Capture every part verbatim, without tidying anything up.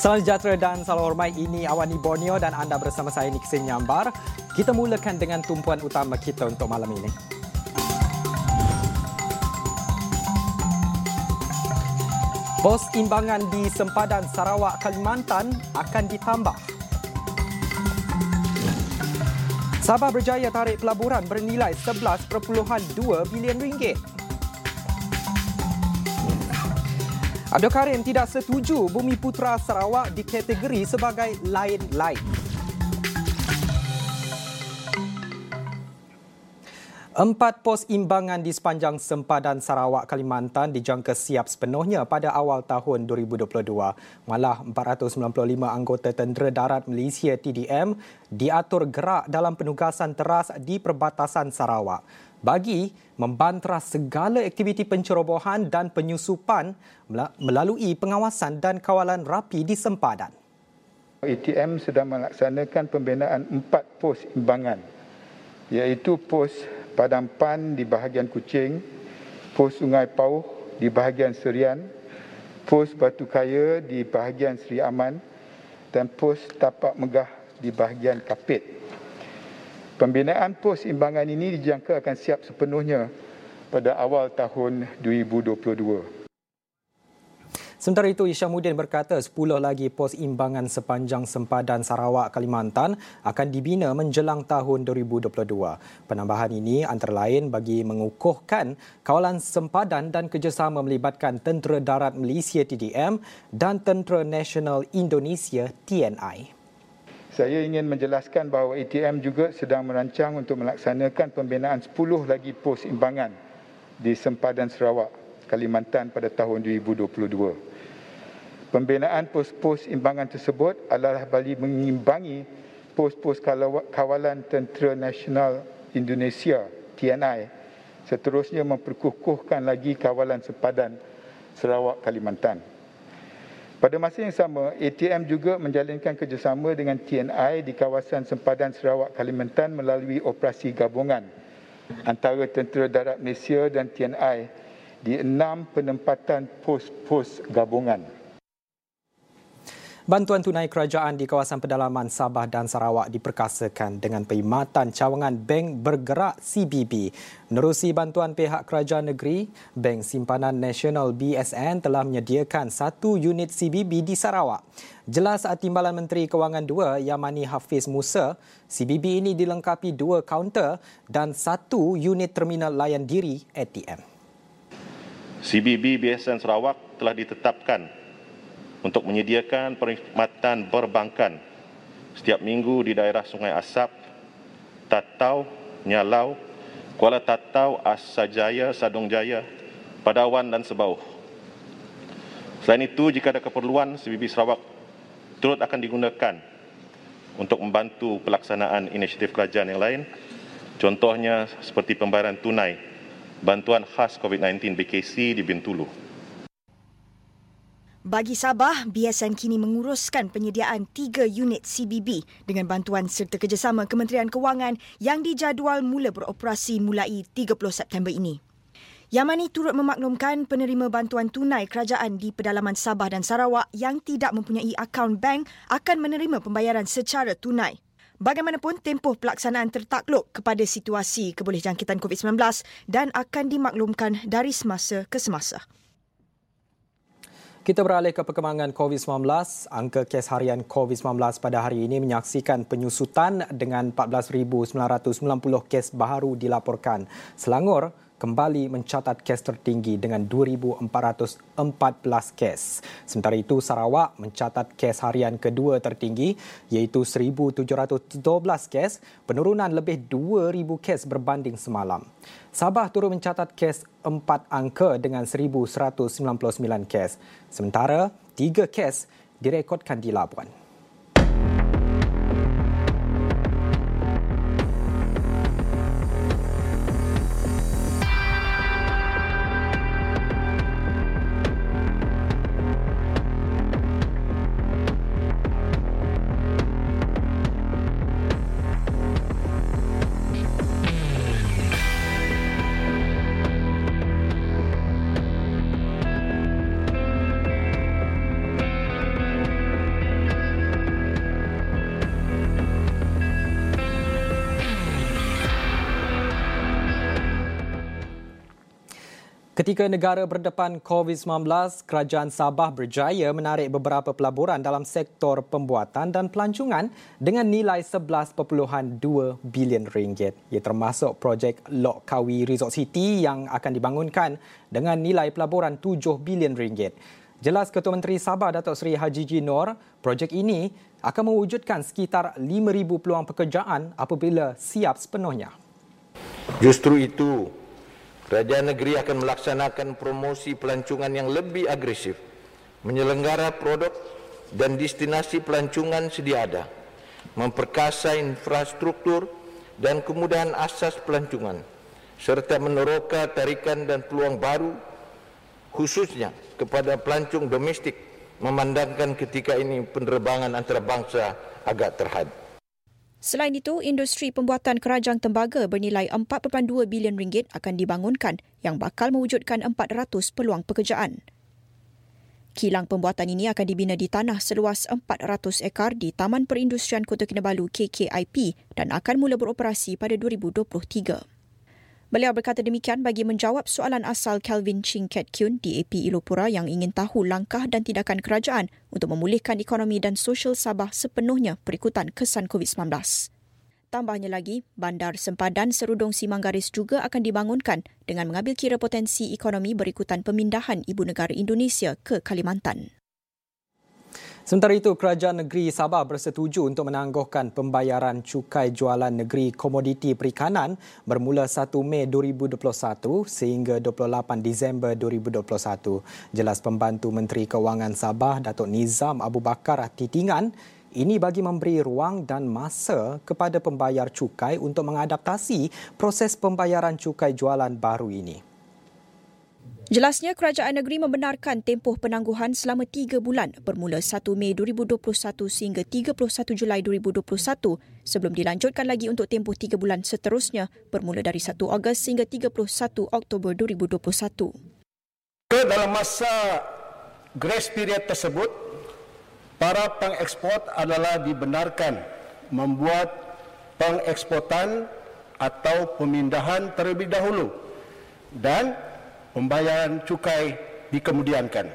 Salam sejahtera dan salam hormat, ini Awani Borneo dan anda bersama saya Niksin Nyambar. Kita mulakan dengan tumpuan utama kita untuk malam ini. Pos imbangan di sempadan Sarawak, Kalimantan akan ditambah. Sabah berjaya tarik pelaburan bernilai sebelas perpuluhan dua bilion ringgit. Abdul Karim tidak setuju Bumi Putera Sarawak dikategori sebagai lain-lain. Empat pos imbangan di sepanjang sempadan Sarawak, Kalimantan dijangka siap sepenuhnya pada awal tahun dua ribu dua puluh dua. Malah empat ratus sembilan puluh lima anggota Tentera Darat Malaysia T D M diatur gerak dalam penugasan teras di perbatasan Sarawak bagi membantras segala aktiviti pencerobohan dan penyusupan melalui pengawasan dan kawalan rapi di sempadan. A T M sedang melaksanakan pembinaan empat pos imbangan, iaitu pos Padang Pan di bahagian Kuching, pos Sungai Pauh di bahagian Serian, pos Batu Kaya di bahagian Seri Aman dan pos Tapak Megah di bahagian Kapit. Pembinaan pos imbangan ini dijangka akan siap sepenuhnya pada awal tahun dua ribu dua puluh dua. Sementara itu, Isyamuddin berkata sepuluh lagi pos imbangan sepanjang sempadan Sarawak, Kalimantan akan dibina menjelang tahun dua ribu dua puluh dua. Penambahan ini antara lain bagi mengukuhkan kawalan sempadan dan kerjasama melibatkan Tentera Darat Malaysia T D M dan Tentera Nasional Indonesia T N I. Saya ingin menjelaskan bahawa A T M juga sedang merancang untuk melaksanakan pembinaan sepuluh lagi pos imbangan di sempadan Sarawak, Kalimantan pada tahun dua ribu dua puluh dua. Pembinaan pos-pos imbangan tersebut adalah bagi mengimbangi pos-pos kawalan Tentera Nasional Indonesia T N I, seterusnya memperkukuhkan lagi kawalan sempadan Sarawak, Kalimantan. Pada masa yang sama, A T M juga menjalinkan kerjasama dengan T N I di kawasan sempadan Sarawak, Kalimantan melalui operasi gabungan antara Tentera Darat Malaysia dan T N I di enam penempatan pos-pos gabungan. Bantuan tunai kerajaan di kawasan pedalaman Sabah dan Sarawak diperkasakan dengan perkhidmatan cawangan Bank Bergerak C B B. Menerusi bantuan pihak kerajaan negeri, Bank Simpanan Nasional B S N telah menyediakan satu unit C B B di Sarawak. Jelas Timbalan Menteri Kewangan dua, Yamani Hafiz Musa, C B B ini dilengkapi dua kaunter dan satu unit terminal layan diri A T M. C B B B S N Sarawak telah ditetapkan untuk menyediakan perkhidmatan perbankan setiap minggu di daerah Sungai Asap, Tatau, Nyalau, Kuala Tatau, Asajaya, Sadong Jaya, Padawan dan Sebauh. Selain itu, jika ada keperluan, C B B Sarawak turut akan digunakan untuk membantu pelaksanaan inisiatif kerajaan yang lain, contohnya seperti pembayaran tunai, bantuan khas COVID sembilan belas B K C di Bintulu. Bagi Sabah, B S N kini menguruskan penyediaan tiga unit C B B dengan bantuan serta kerjasama Kementerian Kewangan yang dijadual mula beroperasi mulai tiga puluh September ini. Yamani turut memaklumkan penerima bantuan tunai kerajaan di pedalaman Sabah dan Sarawak yang tidak mempunyai akaun bank akan menerima pembayaran secara tunai. Bagaimanapun, tempoh pelaksanaan tertakluk kepada situasi kebolehjangkitan COVID sembilan belas dan akan dimaklumkan dari semasa ke semasa. Kita beralih ke perkembangan COVID sembilan belas. Angka kes harian COVID sembilan belas pada hari ini menyaksikan penyusutan dengan empat belas ribu sembilan ratus sembilan puluh kes baru dilaporkan. Selangor kembali mencatat kes tertinggi dengan dua ribu empat ratus empat belas kes. Sementara itu, Sarawak mencatat kes harian kedua tertinggi iaitu seribu tujuh ratus dua belas kes, penurunan lebih dua ribu kes berbanding semalam. Sabah turut mencatat kes empat angka dengan seribu seratus sembilan puluh sembilan kes. Sementara, tiga kes direkodkan di Labuan. Ketika negara berdepan COVID sembilan belas, Kerajaan Sabah berjaya menarik beberapa pelaburan dalam sektor pembuatan dan pelancongan dengan nilai sebelas perpuluhan dua bilion ringgit. Ia termasuk projek Lok Kawi Resort City yang akan dibangunkan dengan nilai pelaburan tujuh bilion ringgit. Jelas Ketua Menteri Sabah Datuk Seri Haji G. Noor, projek ini akan mewujudkan sekitar lima ribu peluang pekerjaan apabila siap sepenuhnya. Justru itu, Kerajaan negeri akan melaksanakan promosi pelancongan yang lebih agresif, menyelenggara produk dan destinasi pelancongan sedia ada, memperkasa infrastruktur dan kemudahan asas pelancongan, serta meneroka tarikan dan peluang baru khususnya kepada pelancong domestik, memandangkan ketika ini penerbangan antarabangsa agak terhad. Selain itu, industri pembuatan kerajang tembaga bernilai empat perpuluhan dua bilion ringgit akan dibangunkan yang bakal mewujudkan empat ratus peluang pekerjaan. Kilang pembuatan ini akan dibina di tanah seluas empat ratus ekar di Taman Perindustrian Kota Kinabalu K K I P dan akan mula beroperasi pada dua ribu dua puluh tiga. Beliau berkata demikian bagi menjawab soalan asal Kelvin Ching Ket Kyun di A P Ilopura yang ingin tahu langkah dan tindakan kerajaan untuk memulihkan ekonomi dan sosial Sabah sepenuhnya berikutan kesan COVID sembilan belas. Tambahnya lagi, Bandar Sempadan Serudong Simanggaris juga akan dibangunkan dengan mengambil kira potensi ekonomi berikutan pemindahan ibu negara Indonesia ke Kalimantan. Sementara itu, Kerajaan Negeri Sabah bersetuju untuk menangguhkan pembayaran cukai jualan negeri komoditi perikanan bermula satu Mei dua ribu dua puluh satu sehingga dua puluh lapan Disember dua ribu dua puluh satu. Jelas Pembantu Menteri Keuangan Sabah, Datuk Nizam Abu Bakar Titingan, ini bagi memberi ruang dan masa kepada pembayar cukai untuk mengadaptasi proses pembayaran cukai jualan baru ini. Jelasnya, Kerajaan Negeri membenarkan tempoh penangguhan selama tiga bulan bermula satu Mei dua ribu dua puluh satu sehingga tiga puluh satu Julai dua ribu dua puluh satu sebelum dilanjutkan lagi untuk tempoh tiga bulan seterusnya bermula dari satu Ogos sehingga tiga puluh satu Oktober dua ribu dua puluh satu. Dalam masa grace period tersebut, para pengekspor adalah dibenarkan membuat pengeksportan atau pemindahan terlebih dahulu dan pembayaran cukai dikemudiankan.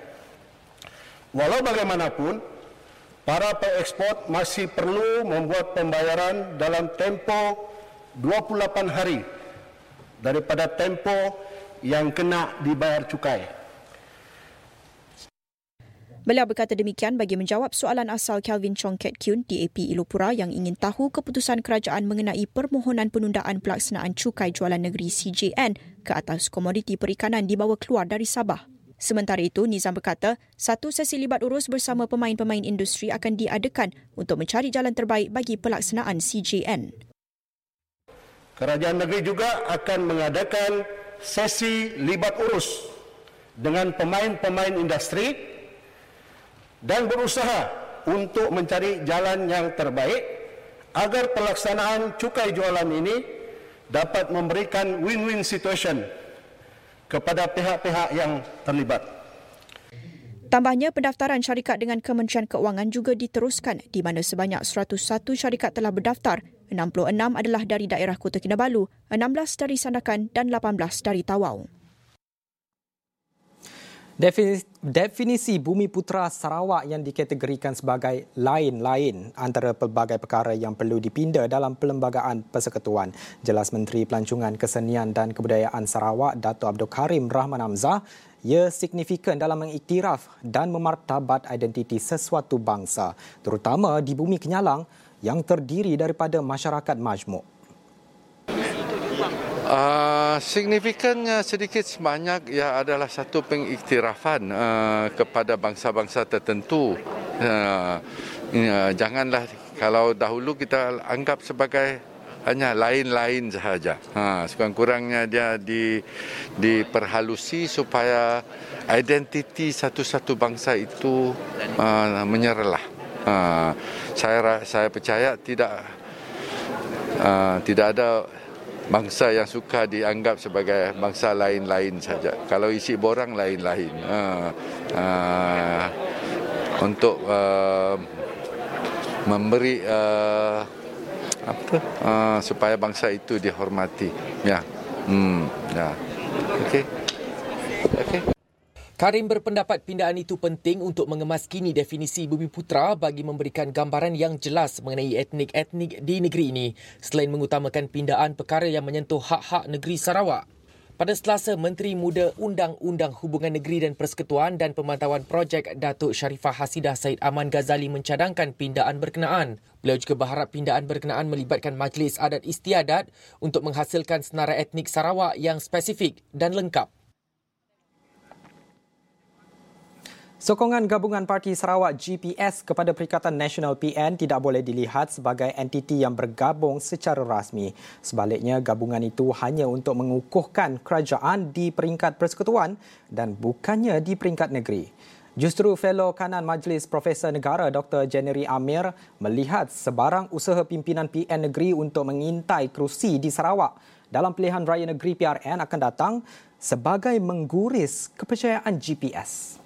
Walau bagaimanapun, para pengekspor masih perlu membuat pembayaran dalam tempoh dua puluh lapan hari daripada tempoh yang kena dibayar cukai. Beliau berkata demikian bagi menjawab soalan asal Kelvin Chong Ket Kyun di A P Ilopura yang ingin tahu keputusan kerajaan mengenai permohonan penundaan pelaksanaan cukai jualan negeri C J N ke atas komoditi perikanan dibawa keluar dari Sabah. Sementara itu, Nizam berkata, satu sesi libat urus bersama pemain-pemain industri akan diadakan untuk mencari jalan terbaik bagi pelaksanaan C J N. Kerajaan negeri juga akan mengadakan sesi libat urus dengan pemain-pemain industri dan berusaha untuk mencari jalan yang terbaik agar pelaksanaan cukai jualan ini dapat memberikan win-win situation kepada pihak-pihak yang terlibat. Tambahnya, pendaftaran syarikat dengan Kementerian Keuangan juga diteruskan di mana sebanyak seratus satu syarikat telah berdaftar, enam puluh enam adalah dari daerah Kota Kinabalu, enam belas dari Sandakan dan lapan belas dari Tawau. Definisi Bumi Putera Sarawak yang dikategorikan sebagai lain-lain antara pelbagai perkara yang perlu dipinda dalam Perlembagaan Persekutuan. Jelas Menteri Pelancongan Kesenian dan Kebudayaan Sarawak, Dato' Abdul Karim Rahman Hamzah, ia signifikan dalam mengiktiraf dan memartabat identiti sesuatu bangsa, terutama di Bumi Kenyalang yang terdiri daripada masyarakat majmuk. Uh, signifikannya sedikit sebanyak ia adalah satu pengiktirafan uh, kepada bangsa-bangsa tertentu. Uh, uh, janganlah kalau dahulu kita anggap sebagai hanya lain-lain sahaja. Ha, sekurang-kurangnya dia di, diperhalusi supaya identiti satu-satu bangsa itu uh, menyerlah. Uh, saya saya percaya tidak uh, tidak ada bangsa yang suka dianggap sebagai bangsa lain-lain saja. Kalau isi borang lain-lain. Uh, uh, untuk uh, memberi uh, apa uh, supaya bangsa itu dihormati. Ya. Hmm, ya. Okey. Okay. Karim berpendapat pindaan itu penting untuk mengemaskini definisi Bumiputera bagi memberikan gambaran yang jelas mengenai etnik-etnik di negeri ini selain mengutamakan pindaan perkara yang menyentuh hak-hak negeri Sarawak. Pada Selasa, Menteri Muda Undang-Undang Hubungan Negeri dan Persekutuan dan Pemantauan Projek Datuk Sharifah Hasidah Said Aman Ghazali mencadangkan pindaan berkenaan. Beliau juga berharap pindaan berkenaan melibatkan Majlis Adat Istiadat untuk menghasilkan senarai etnik Sarawak yang spesifik dan lengkap. Sokongan Gabungan Parti Sarawak G P S kepada Perikatan Nasional P N tidak boleh dilihat sebagai entiti yang bergabung secara rasmi. Sebaliknya, gabungan itu hanya untuk mengukuhkan kerajaan di peringkat persekutuan dan bukannya di peringkat negeri. Justru Fellow Kanan Majlis Profesor Negara Doktor Jennery Amir melihat sebarang usaha pimpinan P N negeri untuk mengintai kerusi di Sarawak dalam pilihan raya negeri P R N akan datang sebagai mengguris kepercayaan G P S.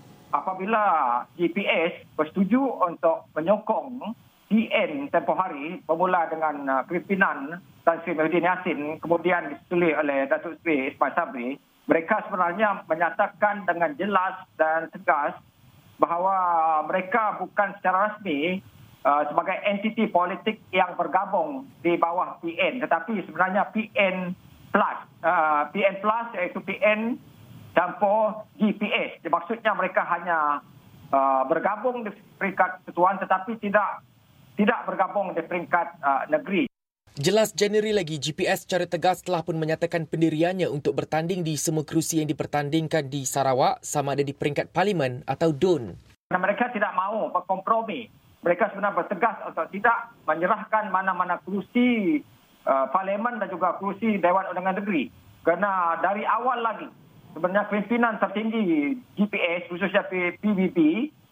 Apabila G P S bersetuju untuk menyokong P N tempoh hari bermula dengan uh, pimpinan Tan Sri Muhyiddin Yassin kemudian disetujui oleh Datuk Seri Ismail Sabri, mereka sebenarnya menyatakan dengan jelas dan tegas bahawa mereka bukan secara rasmi uh, sebagai entiti politik yang bergabung di bawah P N, tetapi sebenarnya P N plus, uh, P N plus iaitu P N campur G P S. Maksudnya mereka hanya uh, bergabung di peringkat persekutuan tetapi tidak tidak bergabung di peringkat uh, negeri. Jelas Januari lagi, G P S secara tegas telah pun menyatakan pendiriannya untuk bertanding di semua kerusi yang dipertandingkan di Sarawak sama ada di peringkat parlimen atau D U N. Mereka tidak mahu berkompromi. Mereka sebenarnya bertegas untuk tidak menyerahkan mana-mana kerusi uh, parlimen dan juga kerusi Dewan Undangan Negeri. Kerana dari awal lagi sebenarnya pimpinan tertinggi G P S khususnya P B B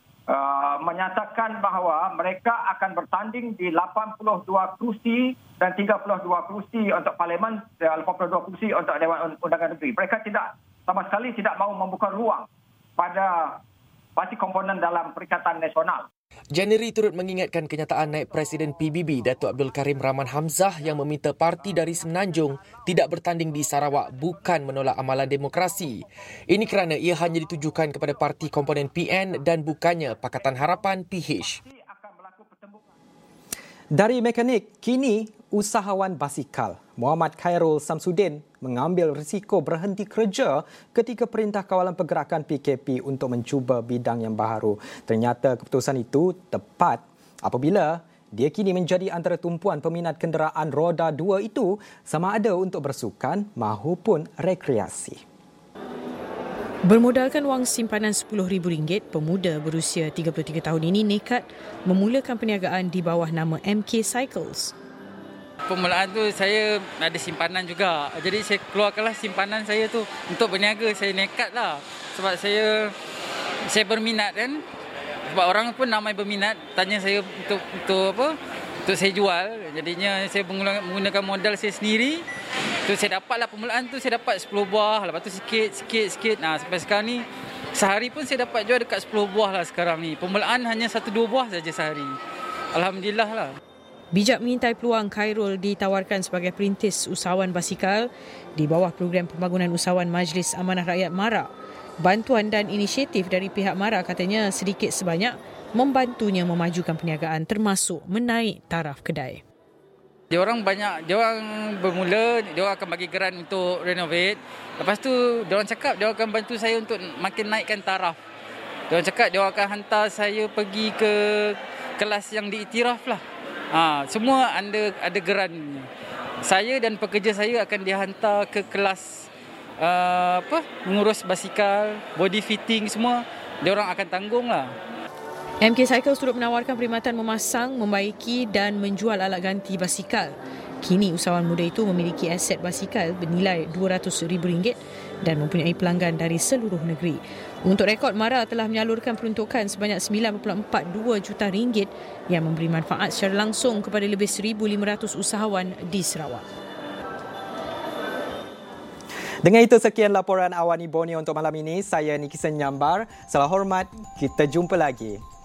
uh, menyatakan bahawa mereka akan bertanding di lapan puluh dua kerusi dan tiga puluh dua kerusi untuk parlimen, lapan puluh dua kerusi untuk Dewan Undangan Negeri. Mereka tidak sama sekali tidak mahu membuka ruang pada parti komponen dalam Perikatan Nasional. Januari turut mengingatkan kenyataan naib Presiden P B B Datuk Abdul Karim Rahman Hamzah yang meminta parti dari Semenanjung tidak bertanding di Sarawak bukan menolak amalan demokrasi. Ini kerana ia hanya ditujukan kepada parti komponen P N dan bukannya Pakatan Harapan P H. Dari mekanik, kini usahawan basikal Muhammad Khairul Samsudin mengambil risiko berhenti kerja ketika Perintah Kawalan Pergerakan P K P untuk mencuba bidang yang baharu. Ternyata keputusan itu tepat apabila dia kini menjadi antara tumpuan peminat kenderaan roda dua itu sama ada untuk bersukan maupun rekreasi. Bermodalkan wang simpanan sepuluh ribu ringgit, pemuda berusia tiga puluh tiga tahun ini nekat memulakan perniagaan di bawah nama M K Cycles. Permulaan tu saya ada simpanan juga. Jadi saya keluarkanlah simpanan saya tu untuk berniaga. Saya nekat lah. Sebab saya saya berminat kan. Sebab orang pun ramai berminat tanya saya untuk untuk apa? Untuk saya jual. Jadinya saya menggunakan modal saya sendiri. Tu saya dapatlah permulaan tu saya dapat sepuluh buah. Lepas tu sikit sikit sikit. Nah sampai sekarang ni sehari pun saya dapat jual dekat sepuluh buah lah sekarang ni. Permulaan hanya satu dua buah saja sehari. Alhamdulillah lah. Bijak mengintai peluang, Khairul ditawarkan sebagai perintis usahawan basikal di bawah program pembangunan usahawan Majlis Amanah Rakyat MARA. Bantuan dan inisiatif dari pihak MARA katanya sedikit sebanyak membantunya memajukan perniagaan termasuk menaik taraf kedai. Dia orang banyak, dia orang bermula, dia orang akan bagi geran untuk renovate. Lepas tu dia orang cakap dia orang akan bantu saya untuk makin naikkan taraf. Dia orang cakap dia orang akan hantar saya pergi ke kelas yang diiktiraf lah. Ha, semua ada ada geran. Saya dan pekerja saya akan dihantar ke kelas uh, apa mengurus basikal, body fitting semua. Dia orang akan tanggunglah. M K Cycles turut menawarkan perkhidmatan memasang, membaiki dan menjual alat ganti basikal. Kini usahawan muda itu memiliki aset basikal bernilai dua ratus ribu ringgit dan mempunyai pelanggan dari seluruh negeri. Untuk rekod, MARA telah menyalurkan peruntukan sebanyak sembilan perpuluhan empat dua juta ringgit yang memberi manfaat secara langsung kepada lebih seribu lima ratus usahawan di Sarawak. Dengan itu sekian laporan Awani Borneo untuk malam ini. Saya Nikisan Nyambar. Salam hormat, kita jumpa lagi.